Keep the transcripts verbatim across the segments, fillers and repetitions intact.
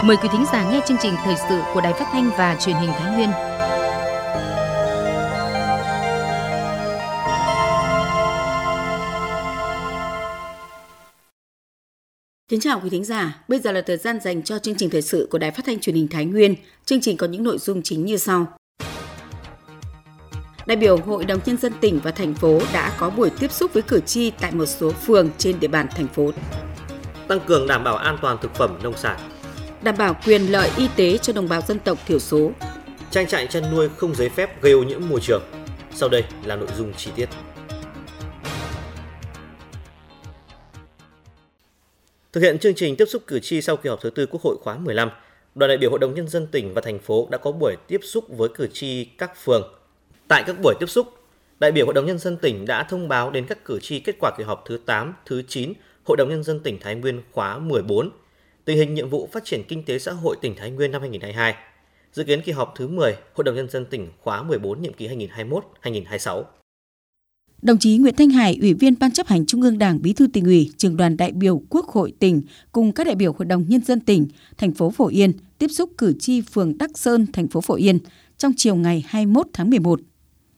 Mời quý thính giả nghe chương trình thời sự của Đài Phát thanh và Truyền hình Thái Nguyên. Kính chào quý thính giả, bây giờ là thời gian dành cho chương trình thời sự của Đài Phát thanh Truyền hình Thái Nguyên. Chương trình có những nội dung chính như sau. Đại biểu Hội đồng Nhân dân tỉnh và thành phố đã có buổi tiếp xúc với cử tri tại một số phường trên địa bàn thành phố. Tăng cường đảm bảo an toàn thực phẩm nông sản. Đảm bảo quyền lợi y tế cho đồng bào dân tộc thiểu số. Trang trại chăn nuôi không giấy phép gây ô nhiễm môi trường. Sau đây là nội dung chi tiết. Thực hiện chương trình tiếp xúc cử tri sau kỳ họp thứ tư Quốc hội khóa mười lăm, đoàn đại biểu Hội đồng Nhân dân tỉnh và thành phố đã có buổi tiếp xúc với cử tri các phường. Tại các buổi tiếp xúc, đại biểu Hội đồng Nhân dân tỉnh đã thông báo đến các cử tri kết quả kỳ họp thứ tám, thứ chín Hội đồng Nhân dân tỉnh Thái Nguyên khóa mười bốn, tình hình nhiệm vụ phát triển kinh tế xã hội tỉnh Thái Nguyên năm hai nghìn không trăm hai mươi hai, dự kiến kỳ họp thứ mười Hội đồng Nhân dân tỉnh khóa mười bốn nhiệm kỳ hai nghìn không trăm hai mươi mốt đến hai nghìn không trăm hai mươi sáu. Đồng chí Nguyễn Thanh Hải, Ủy viên Ban chấp hành Trung ương Đảng, Bí thư Tỉnh ủy, Trưởng đoàn đại biểu Quốc hội tỉnh cùng các đại biểu Hội đồng Nhân dân tỉnh, thành phố Phổ Yên tiếp xúc cử tri phường Đắc Sơn, thành phố Phổ Yên trong chiều ngày hai mươi mốt tháng mười một.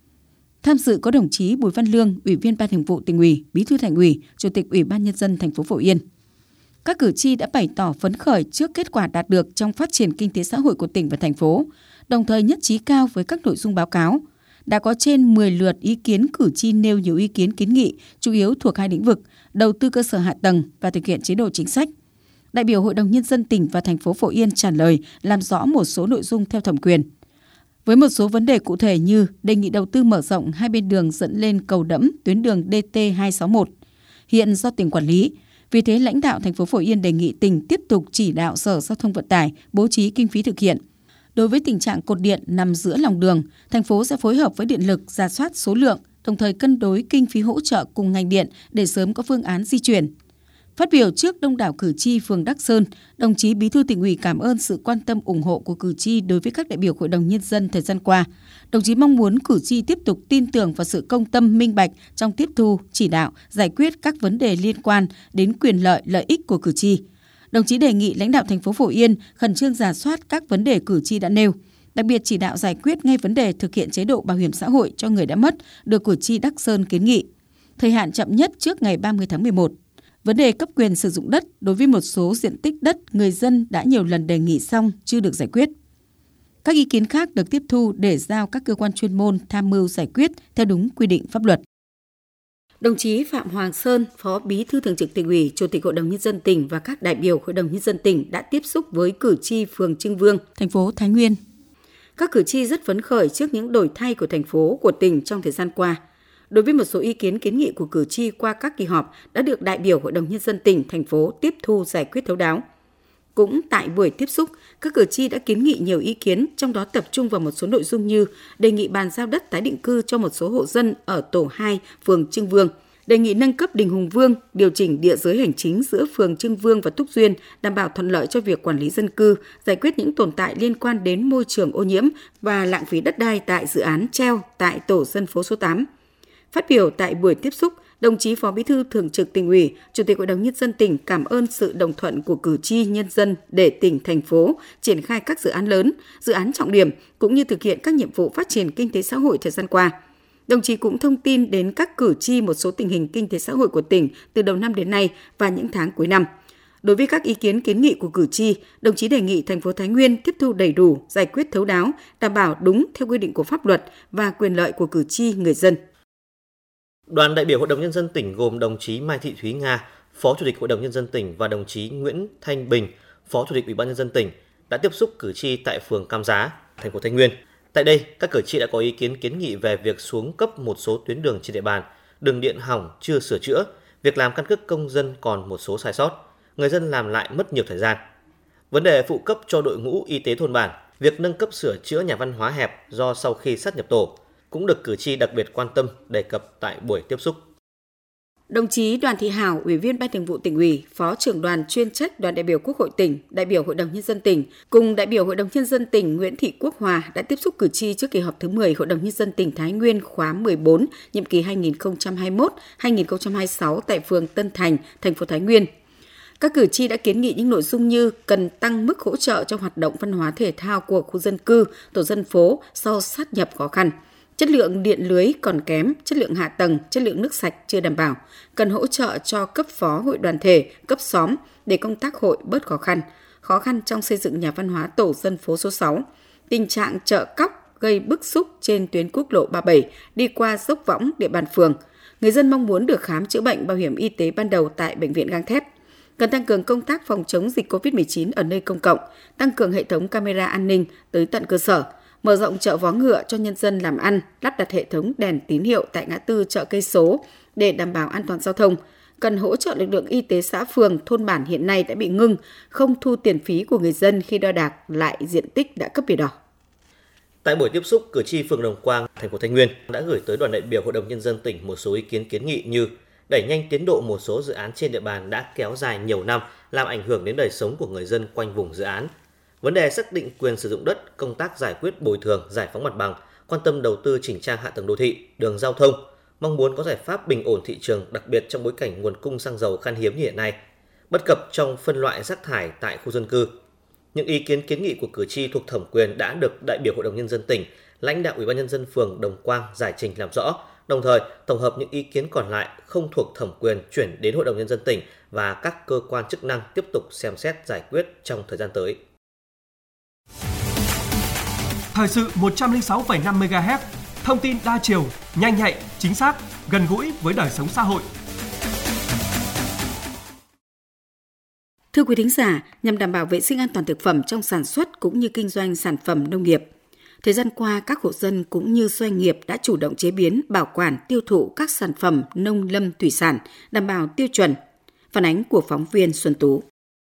Tham dự có đồng chí Bùi Văn Lương, Ủy viên Ban Thường vụ Tỉnh ủy, Bí thư Thành ủy, Chủ tịch Ủy ban Nhân dân thành phố Phổ Yên. Các cử tri đã bày tỏ phấn khởi trước kết quả đạt được trong phát triển kinh tế xã hội của tỉnh và thành phố, đồng thời nhất trí cao với các nội dung báo cáo. Đã có trên mười lượt ý kiến cử tri nêu nhiều ý kiến kiến nghị, chủ yếu thuộc hai lĩnh vực, đầu tư cơ sở hạ tầng và thực hiện chế độ chính sách. Đại biểu Hội đồng Nhân dân tỉnh và thành phố Phổ Yên trả lời, làm rõ một số nội dung theo thẩm quyền. Với một số vấn đề cụ thể như đề nghị đầu tư mở rộng hai bên đường dẫn lên cầu Đẫm, tuyến đường D T hai sáu một, hiện do tỉnh quản lý. Vì thế, lãnh đạo thành phố Phổ Yên đề nghị tỉnh tiếp tục chỉ đạo Sở Giao thông Vận tải bố trí kinh phí thực hiện. Đối với tình trạng cột điện nằm giữa lòng đường, thành phố sẽ phối hợp với điện lực rà soát số lượng, đồng thời cân đối kinh phí hỗ trợ cùng ngành điện để sớm có phương án di chuyển. Phát biểu trước đông đảo cử tri phường Đắc Sơn, đồng chí Bí thư Tỉnh ủy cảm ơn sự quan tâm ủng hộ của cử tri đối với các đại biểu Hội đồng Nhân dân thời gian qua. Đồng chí mong muốn cử tri tiếp tục tin tưởng vào sự công tâm minh bạch trong tiếp thu, chỉ đạo, giải quyết các vấn đề liên quan đến quyền lợi, lợi ích của cử tri. Đồng chí đề nghị lãnh đạo thành phố Phổ Yên khẩn trương rà soát các vấn đề cử tri đã nêu, đặc biệt chỉ đạo giải quyết ngay vấn đề thực hiện chế độ bảo hiểm xã hội cho người đã mất được cử tri Đắc Sơn kiến nghị. Thời hạn chậm nhất trước ngày ba mươi tháng mười một. Vấn đề cấp quyền sử dụng đất đối với một số diện tích đất người dân đã nhiều lần đề nghị xong chưa được giải quyết. Các ý kiến khác được tiếp thu để giao các cơ quan chuyên môn tham mưu giải quyết theo đúng quy định pháp luật. Đồng chí Phạm Hoàng Sơn, Phó Bí thư Thường trực Tỉnh ủy, Chủ tịch Hội đồng Nhân dân tỉnh và các đại biểu Hội đồng Nhân dân tỉnh đã tiếp xúc với cử tri phường Trưng Vương, thành phố Thái Nguyên. Các cử tri rất phấn khởi trước những đổi thay của thành phố, của tỉnh trong thời gian qua. Đối với một số ý kiến kiến nghị của cử tri qua các kỳ họp đã được đại biểu Hội đồng Nhân dân tỉnh, thành phố tiếp thu giải quyết thấu đáo. Cũng tại buổi tiếp xúc, các cử tri đã kiến nghị nhiều ý kiến, trong đó tập trung vào một số nội dung như đề nghị bàn giao đất tái định cư cho một số hộ dân ở tổ hai, phường Trưng Vương, đề nghị nâng cấp Đình Hùng Vương, điều chỉnh địa giới hành chính giữa phường Trưng Vương và Túc Duyên, đảm bảo thuận lợi cho việc quản lý dân cư, giải quyết những tồn tại liên quan đến môi trường ô nhiễm và lãng phí đất đai tại dự án treo tại tổ dân phố số tám. Phát biểu tại buổi tiếp xúc, đồng chí Phó Bí thư Thường trực Tỉnh ủy, Chủ tịch Hội đồng Nhân dân tỉnh cảm ơn sự đồng thuận của cử tri nhân dân để tỉnh, thành phố triển khai các dự án lớn, dự án trọng điểm cũng như thực hiện các nhiệm vụ phát triển kinh tế xã hội thời gian qua. Đồng chí cũng thông tin đến các cử tri một số tình hình kinh tế xã hội của tỉnh từ đầu năm đến nay và những tháng cuối năm. Đối với các ý kiến kiến nghị của cử tri, đồng chí đề nghị thành phố Thái Nguyên tiếp thu đầy đủ, giải quyết thấu đáo, đảm bảo đúng theo quy định của pháp luật và quyền lợi của cử tri người dân. Đoàn đại biểu Hội đồng Nhân dân tỉnh gồm đồng chí Mai Thị Thúy Nga, Phó Chủ tịch Hội đồng Nhân dân tỉnh và đồng chí Nguyễn Thanh Bình, Phó Chủ tịch Ủy ban Nhân dân tỉnh đã tiếp xúc cử tri tại phường Cam Giá, thành phố Thái Nguyên. Tại đây, các cử tri đã có ý kiến kiến nghị về việc xuống cấp một số tuyến đường trên địa bàn, đường điện hỏng chưa sửa chữa, việc làm căn cước công dân còn một số sai sót, người dân làm lại mất nhiều thời gian. Vấn đề phụ cấp cho đội ngũ y tế thôn bản, việc nâng cấp sửa chữa nhà văn hóa hẹp do sau khi sát nhập tổ cũng được cử tri đặc biệt quan tâm đề cập tại buổi tiếp xúc. Đồng chí Đoàn Thị Hảo, Ủy viên Ban Thường vụ Tỉnh ủy, Phó trưởng đoàn chuyên trách Đoàn đại biểu Quốc hội tỉnh, đại biểu Hội đồng Nhân dân tỉnh, cùng đại biểu Hội đồng Nhân dân tỉnh Nguyễn Thị Quốc Hòa đã tiếp xúc cử tri trước kỳ họp thứ mười Hội đồng Nhân dân tỉnh Thái Nguyên khóa mười bốn, nhiệm kỳ hai nghìn không trăm hai mươi mốt đến hai nghìn không trăm hai mươi sáu tại phường Tân Thành, thành phố Thái Nguyên. Các cử tri đã kiến nghị những nội dung như cần tăng mức hỗ trợ cho hoạt động văn hóa thể thao của khu dân cư, tổ dân phố sau sát nhập khó khăn. Chất lượng điện lưới còn kém, chất lượng hạ tầng, chất lượng nước sạch chưa đảm bảo. Cần hỗ trợ cho cấp phó hội đoàn thể, cấp xóm để công tác hội bớt khó khăn. Khó khăn trong xây dựng nhà văn hóa tổ dân phố số sáu. Tình trạng chợ cóc gây bức xúc trên tuyến quốc lộ ba mươi bảy đi qua dốc Võng, địa bàn phường. Người dân mong muốn được khám chữa bệnh bảo hiểm y tế ban đầu tại Bệnh viện Gang Thép. Cần tăng cường công tác phòng chống dịch covid mười chín ở nơi công cộng, tăng cường hệ thống camera an ninh tới tận cơ sở, mở rộng chợ vó ngựa cho nhân dân làm ăn, lắp đặt hệ thống đèn tín hiệu tại ngã tư chợ Cây Số để đảm bảo an toàn giao thông. Cần hỗ trợ lực lượng y tế xã phường, thôn bản hiện nay đã bị ngưng, không thu tiền phí của người dân khi đo đạc lại diện tích đã cấp biển đỏ. Tại buổi tiếp xúc, cử tri phường Đồng Quang, thành phố Thái Nguyên đã gửi tới đoàn đại biểu Hội đồng Nhân dân tỉnh một số ý kiến kiến nghị như đẩy nhanh tiến độ một số dự án trên địa bàn đã kéo dài nhiều năm, làm ảnh hưởng đến đời sống của người dân quanh vùng dự án. Vấn đề xác định quyền sử dụng đất, công tác giải quyết bồi thường, giải phóng mặt bằng, quan tâm đầu tư chỉnh trang hạ tầng đô thị, đường giao thông, mong muốn có giải pháp bình ổn thị trường, đặc biệt trong bối cảnh nguồn cung xăng dầu khan hiếm như hiện nay, bất cập trong phân loại rác thải tại khu dân cư. Những ý kiến kiến nghị của cử tri thuộc thẩm quyền đã được đại biểu Hội đồng Nhân dân tỉnh, lãnh đạo Ủy ban Nhân dân phường Đồng Quang giải trình làm rõ, đồng thời tổng hợp những ý kiến còn lại không thuộc thẩm quyền chuyển đến Hội đồng Nhân dân tỉnh và các cơ quan chức năng tiếp tục xem xét giải quyết trong thời gian tới. Thời sự một trăm lẻ sáu phẩy năm mê ga héc, thông tin đa chiều, nhanh nhạy, chính xác, gần gũi với đời sống xã hội. Thưa quý thính giả, nhằm đảm bảo vệ sinh an toàn thực phẩm trong sản xuất cũng như kinh doanh sản phẩm nông nghiệp, thời gian qua các hộ dân cũng như doanh nghiệp đã chủ động chế biến, bảo quản, tiêu thụ các sản phẩm nông lâm thủy sản đảm bảo tiêu chuẩn. Phản ánh của phóng viên Xuân Tú.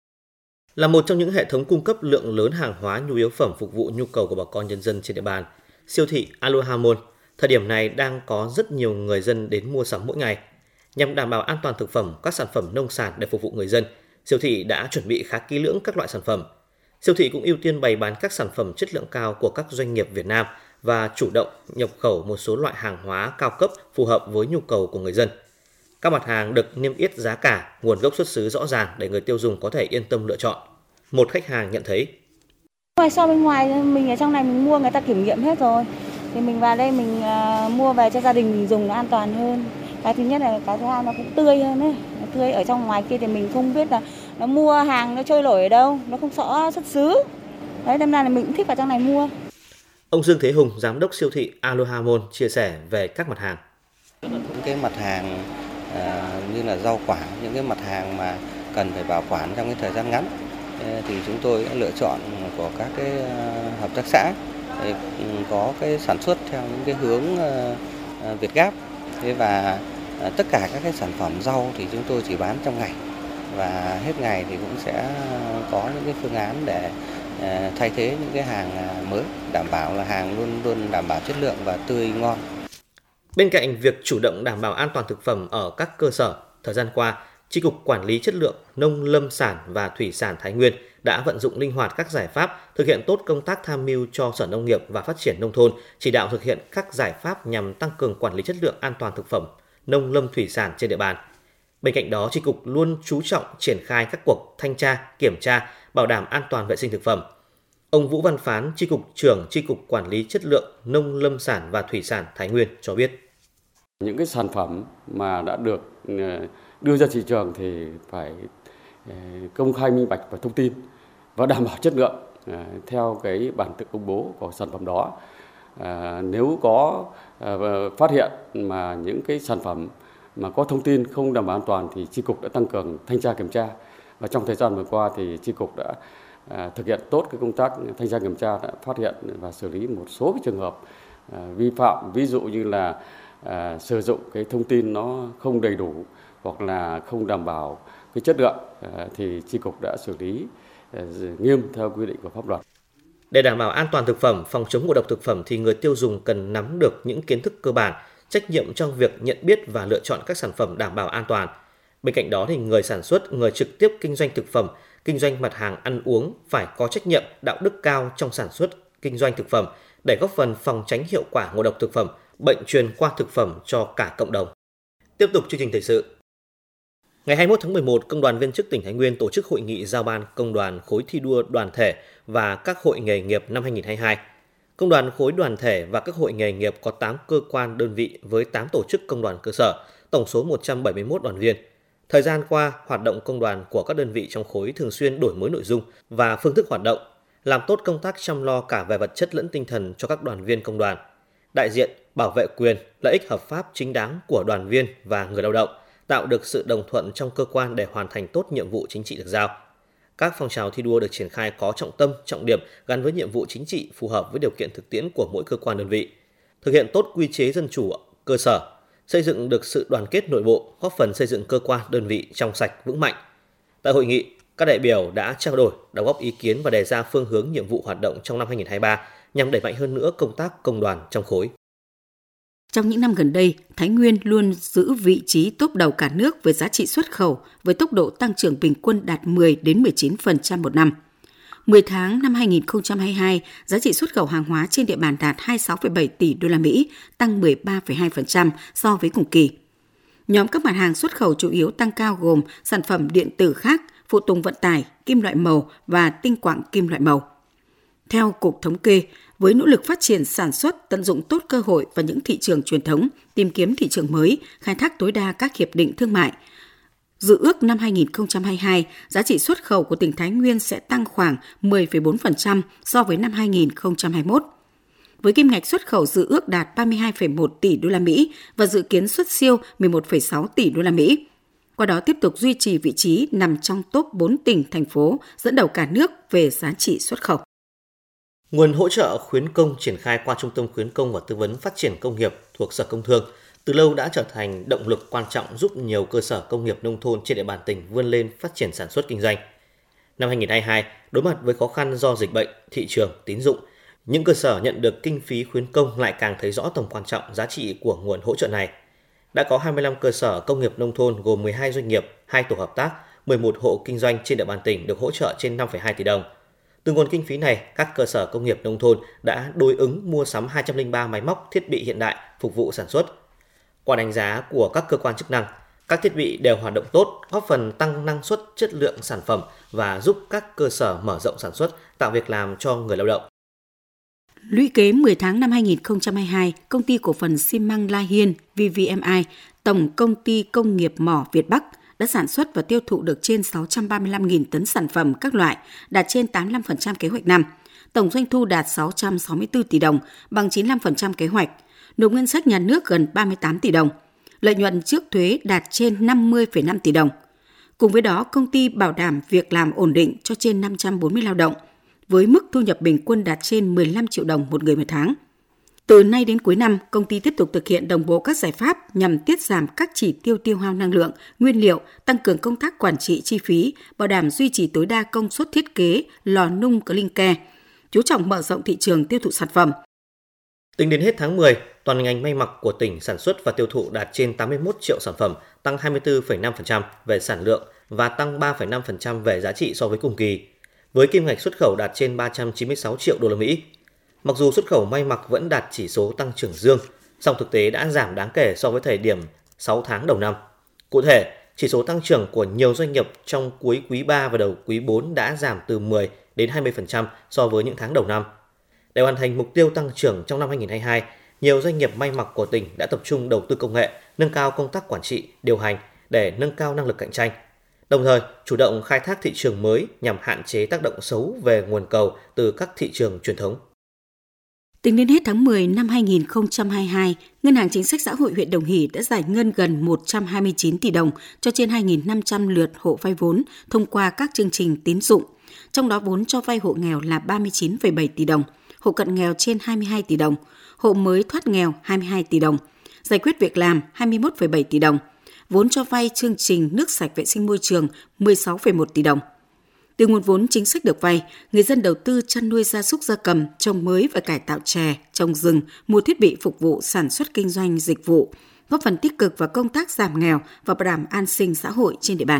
Là một trong những hệ thống cung cấp lượng lớn hàng hóa nhu yếu phẩm phục vụ nhu cầu của bà con nhân dân trên địa bàn, siêu thị Aloha Mall thời điểm này đang có rất nhiều người dân đến mua sắm mỗi ngày. Nhằm đảm bảo an toàn thực phẩm, các sản phẩm nông sản để phục vụ người dân, siêu thị đã chuẩn bị khá kỹ lưỡng các loại sản phẩm. Siêu thị cũng ưu tiên bày bán các sản phẩm chất lượng cao của các doanh nghiệp Việt Nam và chủ động nhập khẩu một số loại hàng hóa cao cấp phù hợp với nhu cầu của người dân. Các mặt hàng được niêm yết giá cả, nguồn gốc xuất xứ rõ ràng để người tiêu dùng có thể yên tâm lựa chọn. Một khách hàng nhận thấy: Ngoài so bên ngoài mình ở trong này mình mua người ta kiểm nghiệm hết rồi, thì mình vào đây mình uh, mua về cho gia đình mình dùng nó an toàn hơn. Cái thứ nhất là cái thứ hai nó cũng tươi hơn đấy, nó tươi. Ở trong ngoài kia thì mình không biết là nó mua hàng nó trôi nổi ở đâu, nó không rõ xuất xứ. Đấy, đâm ra là mình cũng thích vào trong này mua. Ông Dương Thế Hùng, giám đốc siêu thị Aloha Mall chia sẻ về các mặt hàng. Những cái mặt hàng uh, như là rau quả, những cái mặt hàng mà cần phải bảo quản trong cái thời gian ngắn thì chúng tôi đã lựa chọn của các cái uh, hợp tác xã để có cái sản xuất theo những cái hướng uh, Việt Gáp. Thế và uh, tất cả các cái sản phẩm rau thì chúng tôi chỉ bán trong ngày, và hết ngày thì cũng sẽ có những cái phương án để uh, thay thế những cái hàng mới, đảm bảo là hàng luôn luôn đảm bảo chất lượng và tươi ngon. Bên cạnh việc chủ động đảm bảo an toàn thực phẩm ở các cơ sở, thời gian qua, Chi cục Quản lý Chất lượng Nông lâm sản và Thủy sản Thái Nguyên đã vận dụng linh hoạt các giải pháp, thực hiện tốt công tác tham mưu cho Sở Nông nghiệp và Phát triển Nông thôn, chỉ đạo thực hiện các giải pháp nhằm tăng cường quản lý chất lượng an toàn thực phẩm, nông lâm thủy sản trên địa bàn. Bên cạnh đó, Chi cục luôn chú trọng triển khai các cuộc thanh tra, kiểm tra, bảo đảm an toàn vệ sinh thực phẩm. Ông Vũ Văn Phán, Chi cục trưởng Chi cục Quản lý Chất lượng Nông lâm sản và Thủy sản Thái Nguyên cho biết: những cái sản phẩm mà đã được đưa ra thị trường thì phải công khai minh bạch và thông tin và đảm bảo chất lượng theo cái bản tự công bố của sản phẩm đó. À, nếu có à, phát hiện mà những cái sản phẩm mà có thông tin không đảm bảo an toàn thì Chi cục đã tăng cường thanh tra kiểm tra, và trong thời gian vừa qua thì Chi cục đã à, thực hiện tốt cái công tác thanh tra kiểm tra, đã phát hiện và xử lý một số cái trường hợp à, vi phạm, ví dụ như là à, sử dụng cái thông tin nó không đầy đủ hoặc là không đảm bảo cái chất lượng à, thì Chi cục đã xử lý à, nghiêm theo quy định của pháp luật. Để đảm bảo an toàn thực phẩm, phòng chống ngộ độc thực phẩm thì người tiêu dùng cần nắm được những kiến thức cơ bản, trách nhiệm trong việc nhận biết và lựa chọn các sản phẩm đảm bảo an toàn. Bên cạnh đó thì người sản xuất, người trực tiếp kinh doanh thực phẩm, kinh doanh mặt hàng ăn uống phải có trách nhiệm, đạo đức cao trong sản xuất, kinh doanh thực phẩm để góp phần phòng tránh hiệu quả ngộ độc thực phẩm, bệnh truyền qua thực phẩm cho cả cộng đồng. Tiếp tục chương trình thời sự. Ngày hai mươi mốt tháng mười một, Công đoàn viên chức tỉnh Thái Nguyên tổ chức hội nghị giao ban công đoàn khối thi đua đoàn thể và các hội nghề nghiệp năm hai nghìn không trăm hai mươi hai. Công đoàn khối đoàn thể và các hội nghề nghiệp có tám cơ quan đơn vị với tám tổ chức công đoàn cơ sở, tổng số một trăm bảy mươi mốt đoàn viên. Thời gian qua, hoạt động công đoàn của các đơn vị trong khối thường xuyên đổi mới nội dung và phương thức hoạt động, làm tốt công tác chăm lo cả về vật chất lẫn tinh thần cho các đoàn viên công đoàn, đại diện, bảo vệ quyền, lợi ích hợp pháp chính đáng của đoàn viên và người lao động, tạo được sự đồng thuận trong cơ quan để hoàn thành tốt nhiệm vụ chính trị được giao. Các phong trào thi đua được triển khai có trọng tâm, trọng điểm gắn với nhiệm vụ chính trị phù hợp với điều kiện thực tiễn của mỗi cơ quan đơn vị, thực hiện tốt quy chế dân chủ cơ sở, xây dựng được sự đoàn kết nội bộ, góp phần xây dựng cơ quan đơn vị trong sạch vững mạnh. Tại hội nghị, các đại biểu đã trao đổi, đóng góp ý kiến và đề ra phương hướng nhiệm vụ hoạt động trong năm hai nghìn không trăm hai mươi ba nhằm đẩy mạnh hơn nữa công tác công đoàn trong khối. Trong những năm gần đây, Thái Nguyên luôn giữ vị trí top đầu cả nước về giá trị xuất khẩu với tốc độ tăng trưởng bình quân đạt mười đến mười chín phần trăm một năm. mười tháng năm hai nghìn không trăm hai mươi hai, giá trị xuất khẩu hàng hóa trên địa bàn đạt hai mươi sáu phẩy bảy tỷ đô la Mỹ, tăng mười ba phẩy hai phần trăm so với cùng kỳ. Nhóm các mặt hàng xuất khẩu chủ yếu tăng cao gồm sản phẩm điện tử khác, phụ tùng vận tải, kim loại màu và tinh quặng kim loại màu. Theo Cục Thống kê, với nỗ lực phát triển sản xuất, tận dụng tốt cơ hội và những thị trường truyền thống, tìm kiếm thị trường mới, khai thác tối đa các hiệp định thương mại, dự ước năm hai nghìn không trăm hai mươi hai, giá trị xuất khẩu của tỉnh Thái Nguyên sẽ tăng khoảng mười phẩy bốn phần trăm so với năm hai nghìn không trăm hai mươi mốt. Với kim ngạch xuất khẩu dự ước đạt ba mươi hai phẩy một tỷ đô la Mỹ và dự kiến xuất siêu mười một phẩy sáu tỷ đô la Mỹ. Qua đó tiếp tục duy trì vị trí nằm trong top bốn tỉnh, thành phố dẫn đầu cả nước về giá trị xuất khẩu. Nguồn hỗ trợ khuyến công triển khai qua Trung tâm khuyến công và tư vấn phát triển công nghiệp thuộc Sở Công Thương từ lâu đã trở thành động lực quan trọng giúp nhiều cơ sở công nghiệp nông thôn trên địa bàn tỉnh vươn lên phát triển sản xuất kinh doanh. Năm hai nghìn không trăm hai mươi hai, đối mặt với khó khăn do dịch bệnh, thị trường, tín dụng, những cơ sở nhận được kinh phí khuyến công lại càng thấy rõ tầm quan trọng giá trị của nguồn hỗ trợ này. Đã có hai mươi lăm cơ sở công nghiệp nông thôn gồm mười hai doanh nghiệp, hai tổ hợp tác, mười một hộ kinh doanh trên địa bàn tỉnh được hỗ trợ trên năm phẩy hai tỷ đồng. Từ nguồn kinh phí này, các cơ sở công nghiệp nông thôn đã đối ứng mua sắm hai trăm lẻ ba máy móc, thiết bị hiện đại phục vụ sản xuất. Qua đánh giá của các cơ quan chức năng, các thiết bị đều hoạt động tốt, góp phần tăng năng suất, chất lượng sản phẩm và giúp các cơ sở mở rộng sản xuất, tạo việc làm cho người lao động. Lũy kế mười tháng năm hai nghìn không trăm hai mươi hai, Công ty Cổ phần xi măng La Hiên vê vê em i, Tổng Công ty Công nghiệp Mỏ Việt Bắc đã sản xuất và tiêu thụ được trên sáu trăm ba mươi lăm nghìn tấn sản phẩm các loại, đạt trên tám mươi lăm phần trăm kế hoạch năm. Tổng doanh thu đạt sáu trăm sáu mươi tư tỷ đồng, bằng chín mươi lăm phần trăm kế hoạch. Nộp ngân sách nhà nước gần ba mươi tám tỷ đồng. Lợi nhuận trước thuế đạt trên năm mươi phẩy năm tỷ đồng. Cùng với đó, công ty bảo đảm việc làm ổn định cho trên năm trăm bốn mươi lao động, với mức thu nhập bình quân đạt trên mười lăm triệu đồng một người một tháng. Từ nay đến cuối năm, công ty tiếp tục thực hiện đồng bộ các giải pháp nhằm tiết giảm các chỉ tiêu tiêu hao năng lượng, nguyên liệu, tăng cường công tác quản trị chi phí, bảo đảm duy trì tối đa công suất thiết kế lò nung clinker, chú trọng mở rộng thị trường tiêu thụ sản phẩm. Tính đến hết tháng mười, toàn ngành may mặc của tỉnh sản xuất và tiêu thụ đạt trên tám mươi mốt triệu sản phẩm, tăng hai mươi tư phẩy năm phần trăm về sản lượng và tăng ba phẩy năm phần trăm về giá trị so với cùng kỳ, với kim ngạch xuất khẩu đạt trên ba trăm chín mươi sáu triệu đô la Mỹ. Mặc dù xuất khẩu may mặc vẫn đạt chỉ số tăng trưởng dương, song thực tế đã giảm đáng kể so với thời điểm sáu tháng đầu năm. Cụ thể, chỉ số tăng trưởng của nhiều doanh nghiệp trong cuối quý ba và đầu quý bốn đã giảm từ mười đến hai mươi phần trăm so với những tháng đầu năm. Để hoàn thành mục tiêu tăng trưởng trong năm hai nghìn không trăm hai mươi hai, nhiều doanh nghiệp may mặc của tỉnh đã tập trung đầu tư công nghệ, nâng cao công tác quản trị, điều hành để nâng cao năng lực cạnh tranh. Đồng thời, chủ động khai thác thị trường mới nhằm hạn chế tác động xấu về nguồn cầu từ các thị trường truyền thống. Tính đến hết tháng mười năm hai nghìn không trăm hai mươi hai, Ngân hàng Chính sách Xã hội huyện Đồng Hỷ đã giải ngân gần một trăm hai mươi chín tỷ đồng cho trên hai nghìn năm trăm lượt hộ vay vốn thông qua các chương trình tín dụng. Trong đó vốn cho vay hộ nghèo là ba mươi chín phẩy bảy tỷ đồng, hộ cận nghèo trên hai mươi hai tỷ đồng, hộ mới thoát nghèo hai mươi hai tỷ đồng, giải quyết việc làm hai mươi mốt phẩy bảy tỷ đồng, vốn cho vay chương trình nước sạch vệ sinh môi trường mười sáu phẩy một tỷ đồng. Từ nguồn vốn chính sách được vay, người dân đầu tư chăn nuôi gia súc gia cầm, trồng mới và cải tạo chè, trồng rừng, mua thiết bị phục vụ sản xuất kinh doanh dịch vụ, góp phần tích cực vào công tác giảm nghèo và bảo đảm an sinh xã hội trên địa bàn.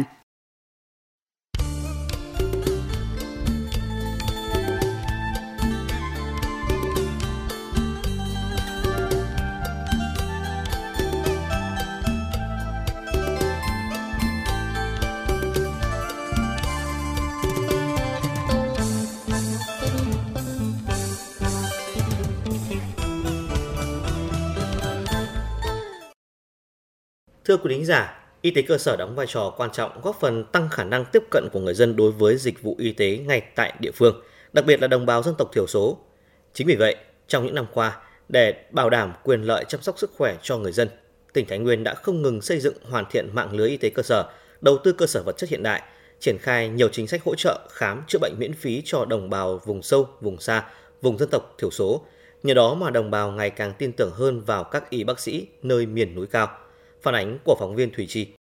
Thưa quý thính giả, y tế cơ sở đóng vai trò quan trọng góp phần tăng khả năng tiếp cận của người dân đối với dịch vụ y tế ngay tại địa phương, đặc biệt là đồng bào dân tộc thiểu số. Chính vì vậy, trong những năm qua, để bảo đảm quyền lợi chăm sóc sức khỏe cho người dân, tỉnh Thái Nguyên đã không ngừng xây dựng hoàn thiện mạng lưới y tế cơ sở, đầu tư cơ sở vật chất hiện đại, triển khai nhiều chính sách hỗ trợ khám chữa bệnh miễn phí cho đồng bào vùng sâu, vùng xa, vùng dân tộc thiểu số. Nhờ đó mà đồng bào ngày càng tin tưởng hơn vào các y bác sĩ nơi miền núi cao. Phản ánh của phóng viên Thủy Chi.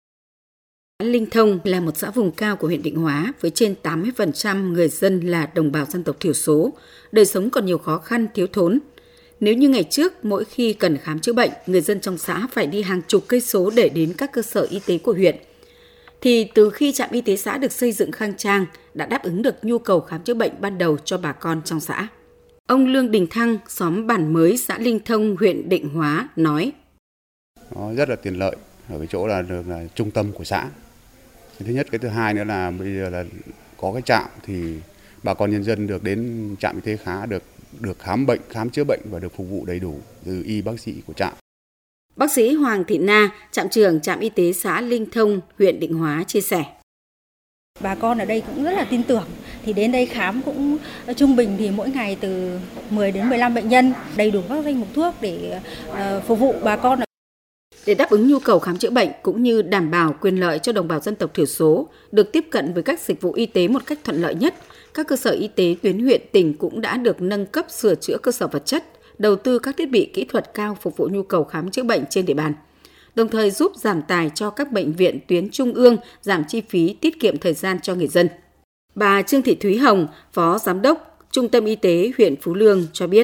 Linh Thông là một xã vùng cao của huyện Định Hóa với trên tám mươi phần trăm người dân là đồng bào dân tộc thiểu số, đời sống còn nhiều khó khăn, thiếu thốn. Nếu như ngày trước, mỗi khi cần khám chữa bệnh, người dân trong xã phải đi hàng chục cây số để đến các cơ sở y tế của huyện, thì từ khi trạm y tế xã được xây dựng khang trang, đã đáp ứng được nhu cầu khám chữa bệnh ban đầu cho bà con trong xã. Ông Lương Đình Thăng, xóm Bản Mới, xã Linh Thông, huyện Định Hóa nói: Nó rất là tiện lợi ở cái chỗ là, là, là trung tâm của xã. Thứ nhất, cái thứ hai nữa là bây giờ là có cái trạm thì bà con nhân dân được đến trạm y tế khá được được khám bệnh, khám chữa bệnh và được phục vụ đầy đủ từ y bác sĩ của trạm. Bác sĩ Hoàng Thị Na, trạm trưởng trạm y tế xã Linh Thông, huyện Định Hóa chia sẻ: Bà con ở đây cũng rất là tin tưởng, thì đến đây khám cũng trung bình thì mỗi ngày từ mười đến mười lăm bệnh nhân, đầy đủ các danh mục thuốc để uh, phục vụ bà con. Để đáp ứng nhu cầu khám chữa bệnh cũng như đảm bảo quyền lợi cho đồng bào dân tộc thiểu số được tiếp cận với các dịch vụ y tế một cách thuận lợi nhất, các cơ sở y tế tuyến huyện tỉnh cũng đã được nâng cấp sửa chữa cơ sở vật chất, đầu tư các thiết bị kỹ thuật cao phục vụ nhu cầu khám chữa bệnh trên địa bàn, đồng thời giúp giảm tải cho các bệnh viện tuyến trung ương, giảm chi phí, tiết kiệm thời gian cho người dân. Bà Trương Thị Thúy Hồng, Phó Giám đốc Trung tâm Y tế huyện Phú Lương cho biết: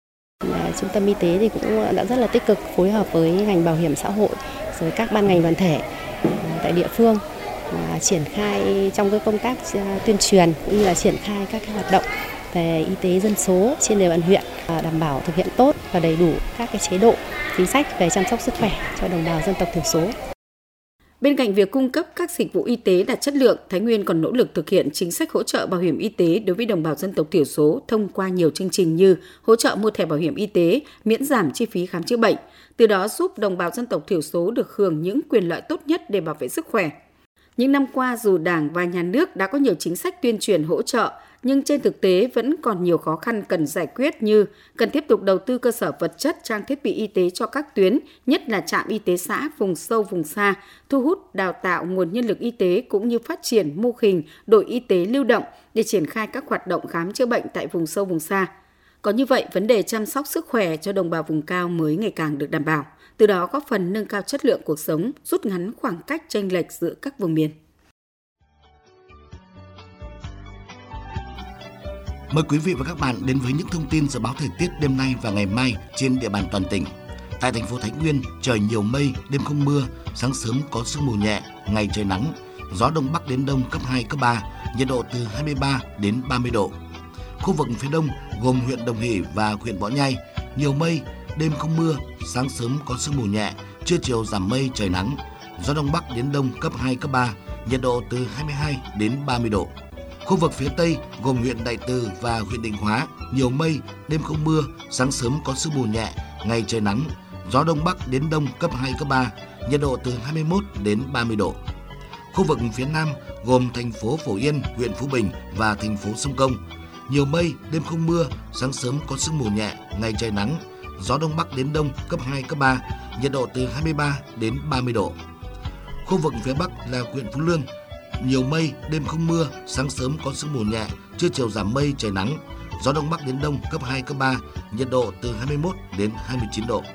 Trung tâm y tế thì cũng đã rất là tích cực phối hợp với ngành bảo hiểm xã hội rồi các ban ngành đoàn thể tại địa phương triển khai trong cái công tác tuyên truyền cũng như là triển khai các cái hoạt động về y tế dân số trên địa bàn huyện, đảm bảo thực hiện tốt và đầy đủ các cái chế độ chính sách về chăm sóc sức khỏe cho đồng bào dân tộc thiểu số. Bên cạnh việc cung cấp các dịch vụ y tế đạt chất lượng, Thái Nguyên còn nỗ lực thực hiện chính sách hỗ trợ bảo hiểm y tế đối với đồng bào dân tộc thiểu số thông qua nhiều chương trình như hỗ trợ mua thẻ bảo hiểm y tế, miễn giảm chi phí khám chữa bệnh, từ đó giúp đồng bào dân tộc thiểu số được hưởng những quyền lợi tốt nhất để bảo vệ sức khỏe. Những năm qua, dù Đảng và Nhà nước đã có nhiều chính sách tuyên truyền hỗ trợ, nhưng trên thực tế vẫn còn nhiều khó khăn cần giải quyết như cần tiếp tục đầu tư cơ sở vật chất, trang thiết bị y tế cho các tuyến, nhất là trạm y tế xã vùng sâu vùng xa, thu hút đào tạo nguồn nhân lực y tế cũng như phát triển mô hình đội y tế lưu động để triển khai các hoạt động khám chữa bệnh tại vùng sâu vùng xa. Có như vậy, vấn đề chăm sóc sức khỏe cho đồng bào vùng cao mới ngày càng được đảm bảo, từ đó góp phần nâng cao chất lượng cuộc sống, rút ngắn khoảng cách chênh lệch giữa các vùng miền. Mời quý vị và các bạn đến với những thông tin dự báo thời tiết đêm nay và ngày mai trên địa bàn toàn tỉnh. Tại thành phố Thái Nguyên, trời nhiều mây, đêm không mưa, sáng sớm có sương mù nhẹ, ngày trời nắng, gió đông bắc đến đông cấp hai, cấp ba, nhiệt độ từ hai mươi ba đến ba mươi độ. Khu vực phía đông gồm huyện Đồng Hỷ và huyện Võ Nhai, nhiều mây, đêm không mưa, sáng sớm có sương mù nhẹ, trưa chiều giảm mây, trời nắng, gió đông bắc đến đông cấp hai, cấp ba, nhiệt độ từ hai mươi hai đến ba mươi độ. Khu vực phía Tây gồm huyện Đại Từ và huyện Định Hóa, nhiều mây, đêm không mưa, sáng sớm có sương mù nhẹ, ngày trời nắng, gió đông bắc đến đông cấp hai, cấp ba, nhiệt độ từ hai mươi mốt đến ba mươi độ. Khu vực phía Nam gồm thành phố Phổ Yên, huyện Phú Bình và thành phố Sông Công, nhiều mây, đêm không mưa, sáng sớm có sương mù nhẹ, ngày trời nắng, gió đông bắc đến đông cấp hai, cấp ba, nhiệt độ từ hai mươi ba đến ba mươi độ. Khu vực phía Bắc là huyện Phú Lương, nhiều mây, đêm không mưa, sáng sớm có sương mù nhẹ, trưa chiều giảm mây, trời nắng, gió đông bắc đến đông cấp hai, cấp ba, nhiệt độ từ hai mươi mốt đến hai mươi chín độ.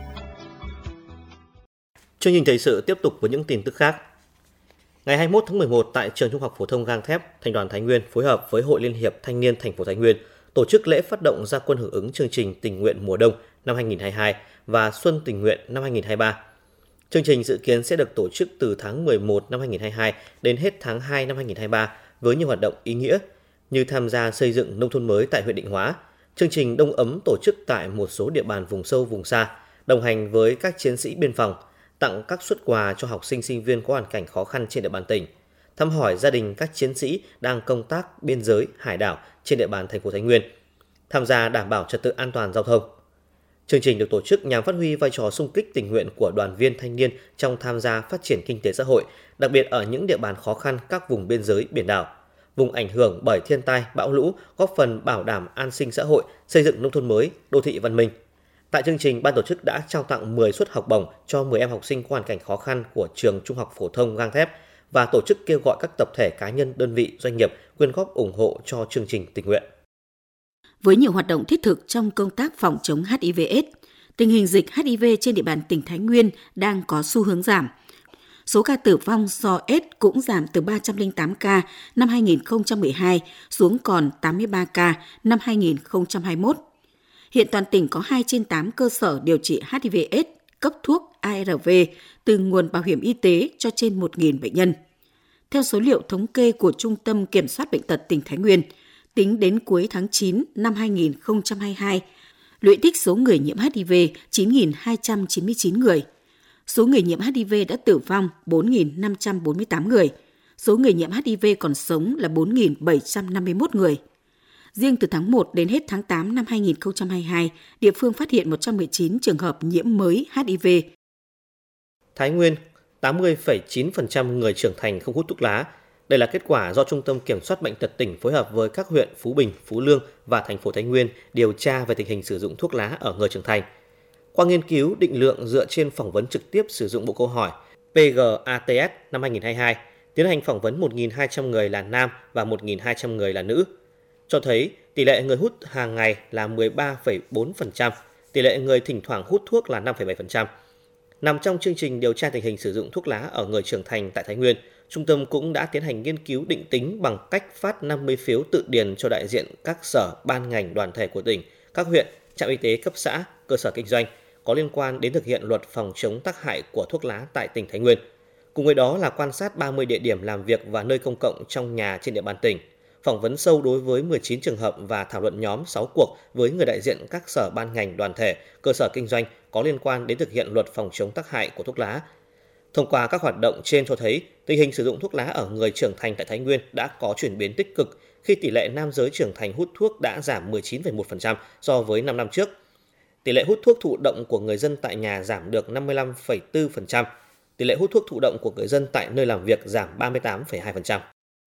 Chương trình thời sự tiếp tục với những tin tức khác. Ngày hai mươi mốt tháng mười một tại trường Trung học phổ thông Gang Thép, Thành đoàn Thái Nguyên phối hợp với Hội Liên hiệp Thanh niên thành phố Thái Nguyên tổ chức lễ phát động ra quân hưởng ứng chương trình tình nguyện mùa đông năm hai nghìn không trăm hai mươi hai và xuân tình nguyện năm hai nghìn không trăm hai mươi ba. Chương trình dự kiến sẽ được tổ chức từ tháng mười một năm hai nghìn không trăm hai mươi hai đến hết tháng hai năm hai nghìn không trăm hai mươi ba với nhiều hoạt động ý nghĩa như tham gia xây dựng nông thôn mới tại huyện Định Hóa, chương trình đông ấm tổ chức tại một số địa bàn vùng sâu vùng xa, đồng hành với các chiến sĩ biên phòng, tặng các suất quà cho học sinh sinh viên có hoàn cảnh khó khăn trên địa bàn tỉnh, thăm hỏi gia đình các chiến sĩ đang công tác biên giới, hải đảo trên địa bàn thành phố Thái Nguyên, tham gia đảm bảo trật tự an toàn giao thông. Chương trình được tổ chức nhằm phát huy vai trò xung kích tình nguyện của đoàn viên thanh niên trong tham gia phát triển kinh tế xã hội, đặc biệt ở những địa bàn khó khăn các vùng biên giới biển đảo, vùng ảnh hưởng bởi thiên tai, bão lũ, góp phần bảo đảm an sinh xã hội, xây dựng nông thôn mới, đô thị văn minh. Tại chương trình, ban tổ chức đã trao tặng mười suất học bổng cho mười em học sinh có hoàn cảnh khó khăn của trường Trung học phổ thông Gang Thép và tổ chức kêu gọi các tập thể, cá nhân, đơn vị, doanh nghiệp quyên góp ủng hộ cho chương trình tình nguyện. Với nhiều hoạt động thiết thực trong công tác phòng chống hát i vê AIDS, tình hình dịch hát i vê trên địa bàn tỉnh Thái Nguyên đang có xu hướng giảm. Số ca tử vong do AIDS cũng giảm từ ba trăm lẻ tám ca năm hai nghìn không trăm mười hai xuống còn tám mươi ba ca năm hai nghìn không trăm hai mươi mốt. Hiện toàn tỉnh có hai trên tám cơ sở điều trị hát i vê AIDS cấp thuốc a rờ vê từ nguồn bảo hiểm y tế cho trên một nghìn bệnh nhân. Theo số liệu thống kê của Trung tâm Kiểm soát Bệnh tật tỉnh Thái Nguyên, tính đến cuối tháng chín năm hai nghìn không trăm hai mươi hai, lũy tích số người nhiễm hát i vê chín nghìn hai trăm chín mươi chín người. Số người nhiễm hát i vê đã tử vong bốn nghìn năm trăm bốn mươi tám người. Số người nhiễm hát i vê còn sống là bốn nghìn bảy trăm năm mươi mốt người. Riêng từ tháng một đến hết tháng tám năm hai nghìn không trăm hai mươi hai, địa phương phát hiện một trăm mười chín trường hợp nhiễm mới hát i vê. Thái Nguyên, tám mươi phẩy chín phần trăm người trưởng thành không hút thuốc lá. Đây là kết quả do Trung tâm Kiểm soát Bệnh tật tỉnh phối hợp với các huyện Phú Bình, Phú Lương và thành phố Thái Nguyên điều tra về tình hình sử dụng thuốc lá ở người trưởng thành. Qua nghiên cứu định lượng dựa trên phỏng vấn trực tiếp sử dụng bộ câu hỏi pê giê a tê ét năm hai nghìn không trăm hai mươi hai, tiến hành phỏng vấn một nghìn hai trăm người là nam và một nghìn hai trăm người là nữ, cho thấy tỷ lệ người hút hàng ngày là mười ba phẩy bốn phần trăm, tỷ lệ người thỉnh thoảng hút thuốc là năm phẩy bảy phần trăm. Nằm trong chương trình điều tra tình hình sử dụng thuốc lá ở người trưởng thành tại Thái Nguyên, Trung tâm cũng đã tiến hành nghiên cứu định tính bằng cách phát năm mươi phiếu tự điền cho đại diện các sở, ban ngành, đoàn thể của tỉnh, các huyện, trạm y tế cấp xã, cơ sở kinh doanh có liên quan đến thực hiện luật phòng chống tác hại của thuốc lá tại tỉnh Thái Nguyên. Cùng với đó là quan sát ba mươi địa điểm làm việc và nơi công cộng trong nhà trên địa bàn tỉnh, phỏng vấn sâu đối với mười chín trường hợp và thảo luận nhóm sáu cuộc với người đại diện các sở, ban ngành, đoàn thể, cơ sở kinh doanh có liên quan đến thực hiện luật phòng chống tác hại của thuốc lá. Thông qua các hoạt động trên cho thấy tình hình sử dụng thuốc lá ở người trưởng thành tại Thái Nguyên đã có chuyển biến tích cực khi tỷ lệ nam giới trưởng thành hút thuốc đã giảm mười chín phẩy một phần trăm so với năm năm trước. Tỷ lệ hút thuốc thụ động của người dân tại nhà giảm được năm mươi lăm phẩy bốn phần trăm. Tỷ lệ hút thuốc thụ động của người dân tại nơi làm việc giảm ba mươi tám phẩy hai phần trăm.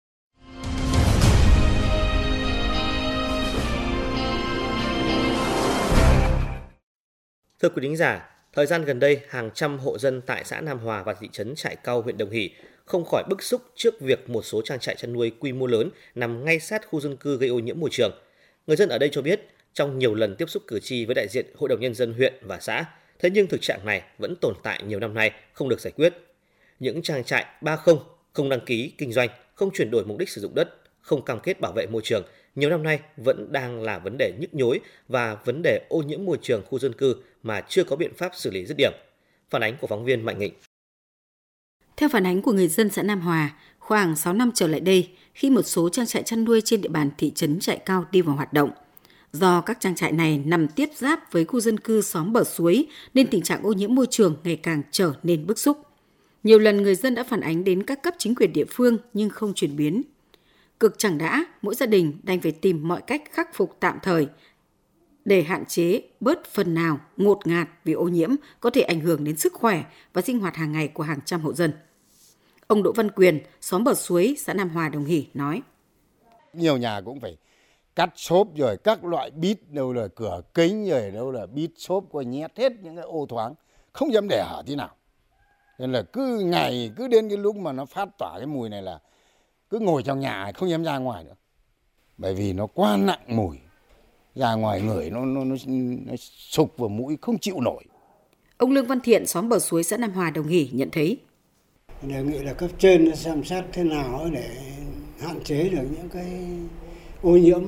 Thưa quý thính giả, thời gian gần đây, hàng trăm hộ dân tại xã Nam Hòa và thị trấn Trại Cao, huyện Đồng Hỷ không khỏi bức xúc trước việc một số trang trại chăn nuôi quy mô lớn nằm ngay sát khu dân cư gây ô nhiễm môi trường. Người dân ở đây cho biết, trong nhiều lần tiếp xúc cử tri với đại diện Hội đồng Nhân dân huyện và xã, thế nhưng thực trạng này vẫn tồn tại nhiều năm nay, không được giải quyết. Những trang trại ba không, không đăng ký kinh doanh, không chuyển đổi mục đích sử dụng đất, không cam kết bảo vệ môi trường, nhiều năm nay vẫn đang là vấn đề nhức nhối và vấn đề ô nhiễm môi trường khu dân cư mà chưa có biện pháp xử lý dứt điểm. Phản ánh của phóng viên Mạnh Nghị. Theo phản ánh của người dân xã Nam Hòa, khoảng sáu năm trở lại đây, khi một số trang trại chăn nuôi trên địa bàn thị trấn Trại Cao đi vào hoạt động, do các trang trại này nằm tiếp giáp với khu dân cư xóm bờ suối nên tình trạng ô nhiễm môi trường ngày càng trở nên bức xúc. Nhiều lần người dân đã phản ánh đến các cấp chính quyền địa phương nhưng không chuyển biến. Cực chẳng đã, mỗi gia đình đành phải tìm mọi cách khắc phục tạm thời để hạn chế bớt phần nào ngột ngạt vì ô nhiễm có thể ảnh hưởng đến sức khỏe và sinh hoạt hàng ngày của hàng trăm hộ dân. Ông Đỗ Văn Quyền, xóm bờ suối, xã Nam Hòa, Đồng Hỷ nói: Nhiều nhà cũng phải cắt xốp rồi các loại bít, đâu là cửa kính rồi đâu là bít xốp, coi nhét hết những cái ô thoáng, không dám để hở tí nào. Nên là cứ ngày, cứ đến cái lúc mà nó phát tỏa cái mùi này là cứ ngồi trong nhà không dám ra ngoài nữa, bởi vì nó quá nặng mùi, ra ngoài ngửi nó nó nó, nó sục vào mũi không chịu nổi. Ông Lương Văn Thiện, xóm bờ suối, xã Nam Hòa, Đồng Hỷ nhận thấy: Đề nghị là cấp trên nó xem xét thế nào để hạn chế được những cái ô nhiễm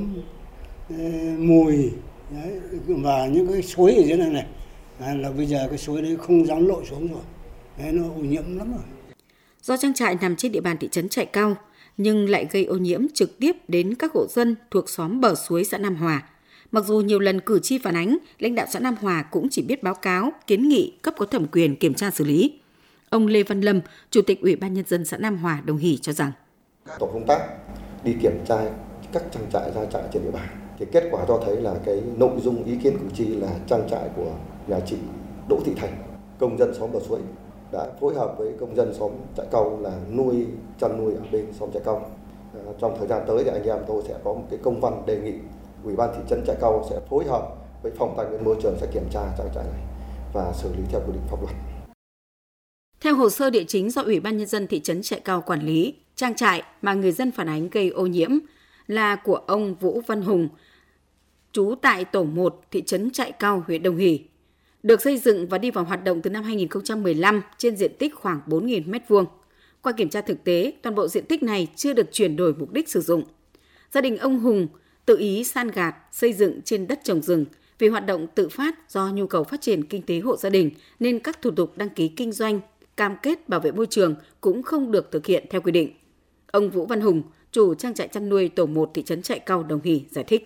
mùi đấy, và những cái suối ở dưới này này à, là bây giờ cái suối đấy không dám lội xuống rồi, đấy, nó ô nhiễm lắm rồi. Do trang trại nằm trên địa bàn thị trấn Trại Cao nhưng lại gây ô nhiễm trực tiếp đến các hộ dân thuộc xóm bờ suối, xã Nam Hòa. Mặc dù nhiều lần cử tri phản ánh, lãnh đạo xã Nam Hòa cũng chỉ biết báo cáo, kiến nghị cấp có thẩm quyền kiểm tra xử lý. Ông Lê Văn Lâm, Chủ tịch Ủy ban Nhân dân xã Nam Hòa, Đồng Hỷ cho rằng: Tổ công tác đi kiểm tra các trang trại, gia trại trên địa bàn Thì kết quả cho thấy là cái nội dung ý kiến cử tri là trang trại của nhà chị Đỗ Thị Thành, công dân xóm Bờ Suối, đã phối hợp với công dân xóm Trại Cau là nuôi chăn nuôi ở bên xóm Trại Cau. À, trong thời gian tới thì anh em tôi sẽ có một cái công văn đề nghị Ủy ban thị trấn Trại Cau sẽ phối hợp với phòng tài nguyên môi trường sẽ kiểm tra trang trại này và xử lý theo quy định pháp luật. Theo hồ sơ địa chính do Ủy ban Nhân dân thị trấn Trại Cau quản lý, trang trại mà người dân phản ánh gây ô nhiễm là của ông Vũ Văn Hùng, trú tại tổ một thị trấn Trại Cau, huyện Đồng Hỷ. Được xây dựng và đi vào hoạt động từ năm hai nghìn không trăm mười lăm trên diện tích khoảng bốn nghìn mét vuông. Qua kiểm tra thực tế, toàn bộ diện tích này chưa được chuyển đổi mục đích sử dụng. Gia đình ông Hùng tự ý san gạt xây dựng trên đất trồng rừng vì hoạt động tự phát do nhu cầu phát triển kinh tế hộ gia đình nên các thủ tục đăng ký kinh doanh, cam kết bảo vệ môi trường cũng không được thực hiện theo quy định. Ông Vũ Văn Hùng, chủ trang trại chăn nuôi tổ một thị trấn Trại Cau, Đồng Hỷ giải thích.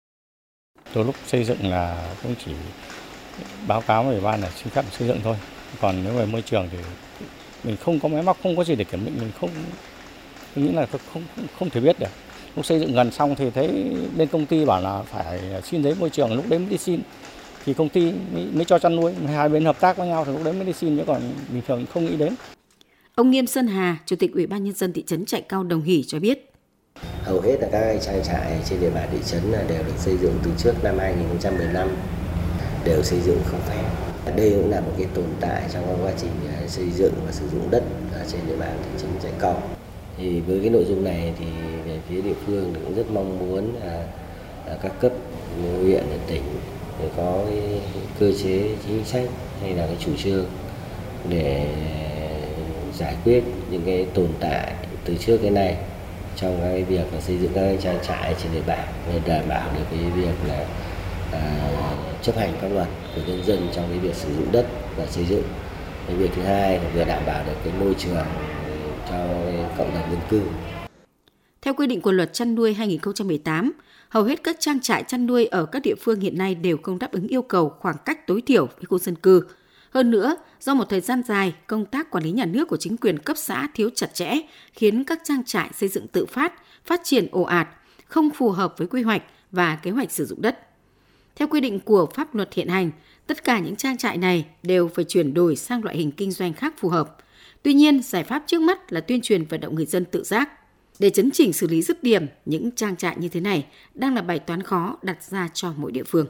Từ lúc xây dựng là cũng chỉ báo cáo với Ủy ban là xin phép xây dựng thôi. Còn nếu về môi trường thì mình không có máy móc, không có gì để kiểm định, mình không, mình nghĩ là không, không, không thể biết được. Lúc xây dựng gần xong thì thấy bên công ty bảo là phải xin giấy môi trường, lúc đấy mới đi xin. Thì công ty mới, mới cho chăn nuôi, hai bên hợp tác với nhau thì lúc đấy mới đi xin, chứ còn bình thường không nghĩ đến. Ông Nghiêm Sơn Hà, Chủ tịch Ủy ban Nhân dân thị trấn Trại Cau, Đồng Hỷ cho biết. Hầu hết là các trang trại trên địa bàn thị trấn đều được xây dựng từ trước năm hai nghìn không trăm mười lăm, đều xây dựng không phép. Đây cũng là một cái tồn tại trong quá trình xây dựng và sử dụng đất ở trên địa bàn thị trấn Trại Cau. Thì với cái nội dung này thì về phía địa phương thì cũng rất mong muốn là, là các cấp huyện và tỉnh để có cái cơ chế chính sách hay là cái chủ trương để giải quyết những cái tồn tại từ trước cái này trong cái việc là xây dựng các trang trại trên địa bàn để đảm bảo được cái việc là à, chấp hành pháp luật của nhân dân trong cái việc sử dụng đất và xây dựng. Cái việc thứ hai là vừa đảm bảo được cái môi trường cho cộng đồng dân cư. Theo quy định của Luật chăn nuôi hai nghìn không trăm mười tám, hầu hết các trang trại chăn nuôi ở các địa phương hiện nay đều không đáp ứng yêu cầu khoảng cách tối thiểu với khu dân cư. Hơn nữa, do một thời gian dài, công tác quản lý nhà nước của chính quyền cấp xã thiếu chặt chẽ, khiến các trang trại xây dựng tự phát, phát triển ồ ạt, không phù hợp với quy hoạch và kế hoạch sử dụng đất. Theo quy định của pháp luật hiện hành, tất cả những trang trại này đều phải chuyển đổi sang loại hình kinh doanh khác phù hợp. Tuy nhiên, giải pháp trước mắt là tuyên truyền vận động người dân tự giác. Để chấn chỉnh xử lý dứt điểm, những trang trại như thế này đang là bài toán khó đặt ra cho mỗi địa phương.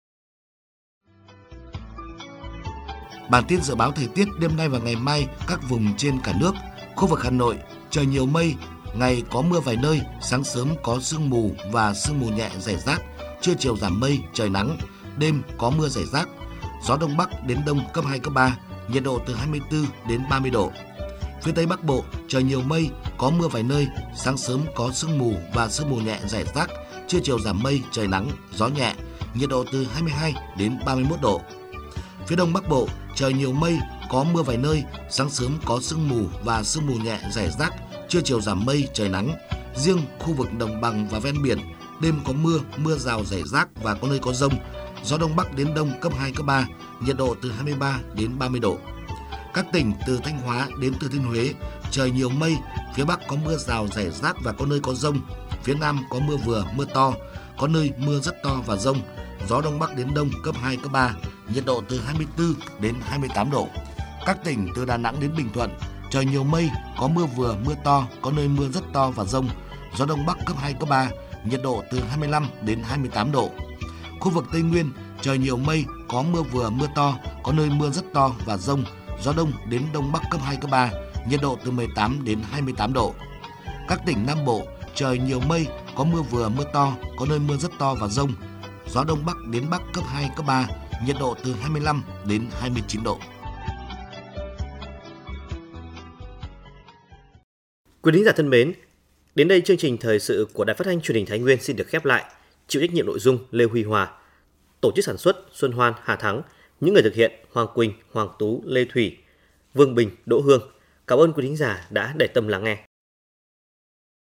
Bản tin dự báo thời tiết đêm nay và ngày mai các vùng trên cả nước. Khu vực Hà Nội, trời nhiều mây, ngày có mưa vài nơi, sáng sớm có sương mù và sương mù nhẹ rải rác, trưa chiều giảm mây, trời nắng, đêm có mưa rải rác. Gió Đông Bắc đến Đông cấp hai, cấp ba, nhiệt độ từ hai mươi tư đến ba mươi độ. Phía Tây Bắc Bộ, trời nhiều mây, có mưa vài nơi, sáng sớm có sương mù và sương mù nhẹ rải rác, trưa chiều giảm mây, trời nắng, gió nhẹ, nhiệt độ từ hai mươi hai đến ba mươi mốt độ. Phía Đông Bắc Bộ, trời nhiều mây, có mưa vài nơi, sáng sớm có sương mù và sương mù nhẹ rải rác, trưa chiều giảm mây, trời nắng. Riêng khu vực đồng bằng và ven biển, đêm có mưa, mưa rào rải rác và có nơi có dông. Gió Đông Bắc đến Đông cấp hai, cấp ba, nhiệt độ từ hai mươi ba đến ba mươi độ. Các tỉnh từ Thanh Hóa đến Thừa Thiên Huế, trời nhiều mây, phía Bắc có mưa rào rải rác và có nơi có dông. Phía Nam có mưa vừa, mưa to, có nơi mưa rất to và dông. Gió Đông Bắc đến Đông cấp hai, cấp ba, nhiệt độ từ hai mươi tư đến hai mươi tám độ. Các tỉnh từ Đà Nẵng đến Bình Thuận, trời nhiều mây, có mưa vừa, mưa to, có nơi mưa rất to và dông. Gió Đông Bắc cấp hai, cấp ba, nhiệt độ từ hai mươi lăm đến hai mươi tám độ. Khu vực Tây Nguyên, trời nhiều mây, có mưa vừa, mưa to, có nơi mưa rất to và dông. Gió Đông đến Đông Bắc cấp hai, cấp ba, nhiệt độ từ mười tám đến hai mươi tám độ. Các tỉnh Nam Bộ, trời nhiều mây, có mưa vừa, mưa to, có nơi mưa rất to và dông. Gió Đông Bắc đến Bắc cấp hai, cấp ba, nhiệt độ từ hai mươi lăm đến hai mươi chín độ. Quý thính giả thân mến, đến đây chương trình thời sự của Đài Phát thanh Truyền hình Thái Nguyên xin được khép lại. Chịu trách nhiệm nội dung Lê Huy Hòa, tổ chức sản xuất Xuân Hoan, Hà Thắng, những người thực hiện Hoàng Quỳnh, Hoàng Tú, Lê Thủy, Vương Bình, Đỗ Hương. Cảm ơn quý thính giả đã để tâm lắng nghe.